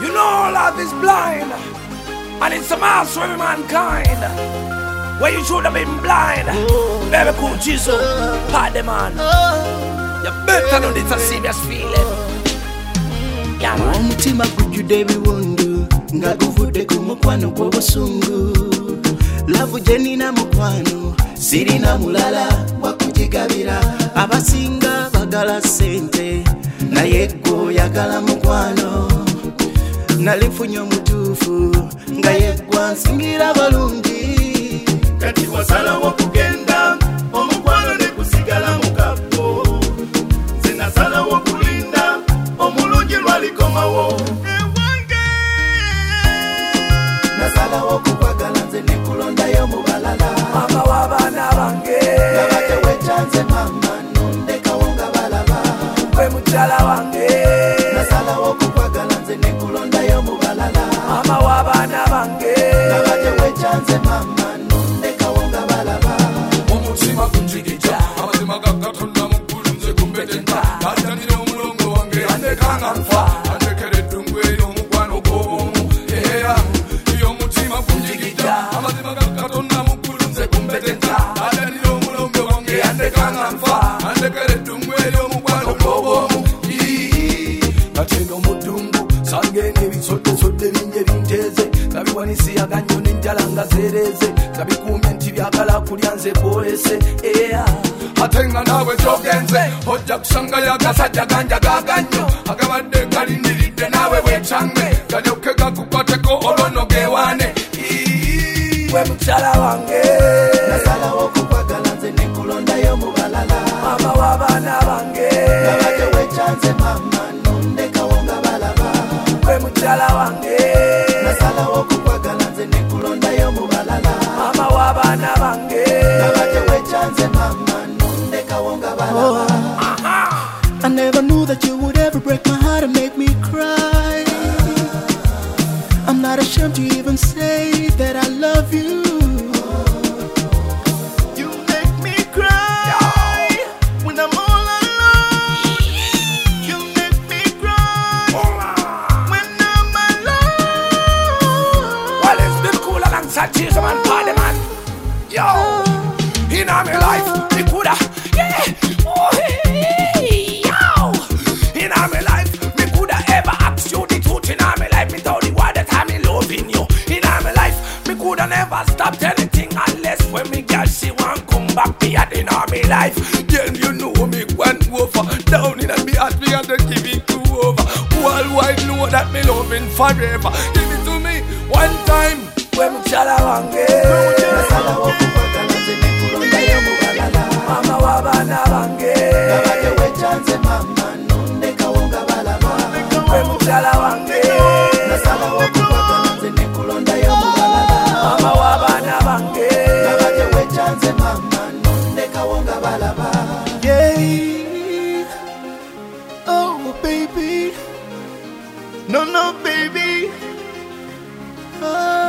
You know love is blind, and it's a mass for mankind. Where you should have been blind. Baby cool Jesus, party man. You better know this a serious feeling. Yeah man. Omutima gujjude ebiwundu nga guvudde ku mukwano gw'obusungu. Lavu gye nina mukwano sirina mulala wakugigabira. Abasinga bagala ssente naye ggwe oyagala mukwano. Nalifunye omutuufu nga yeggwa nsingira balungi. Kati wasalawo kugenda omukwano ne kusigala mu kappo. Nze nasalawo kulinda omulungi lwalikomawo. Nasalawo kukwagala nze ne kulondayo mu balala. Mama w'abaana bange nga tewekyanze mama nondekawo nga balaba. gwe mukyala wange Nasalawo kukwagala nze ne kulondayo mu balala. mama w'abaana bange nga tewekyanze mama nondekawo nga balaba. Omutima kunjigija amazima ga Katonda muggulu nze kumbetenta. Atanira omulongo wange andekanga nfa andekera eddungu eri omukwano gw'omu. Omutima kunjigija amazima ga Katonda muggulu nze kumbetenta. Atanira omulongo wange andekanga nfa andekera eddungu eri omukwano gw'omu. Kati eno muddungu sangenga ebisoddesodde bingi ebinteeze nga biwanisiyagannyo n'enjala nga zeereeze nga bikuumye nti byagala kulya nze kwolese. Ate nga naawe gyogenze ojja kusangayo agasajja ganjagaaga nnyo agabadde galindiridde naawe bwekyange galyoke gakukwateko olwono gewaane. gwe mukyala wange Nasalawo kukwagala nze ne kulondayo mu balala. mama w'abaana bange nga tewekyanze mama nondekawo nga balaba. gwe mukyala wange Nasalawo kukwagala nze ne kulondayo mu balala. mama w'abaana bange nga tewekyanze mama nondekawo nga balaba. I never knew that you would ever break my heart and make me cry. I'm not ashamed to even say that I love you. You make me cry when I'm all alone. You make me cry when I'm alone. well it's been cool alongside Jesus man party man. Yo in my life me coulda yo in my life me coulda ever ask you the truth. In my life me tell the word that I'm in loving you. In my life me coulda never stopped anything unless when me girl she want come back here in my life. Girl you know me went over down in me heart me and then give it to over. Worldwide know that me loving forever. Give it to me one time. When me chala wange Nasalawo kukwagala nze ne kulondayo mu balala. mama w'abaana bange nga tewekyanze mama nondekawo nga balaba. gwe mukyala wange Nasalawo kukwagala nze ne kulondayo mu balala. mama w'abaana bange nga tewekyanze mama nondekawo nga balaba. Yeah. Oh baby, no baby. Oh.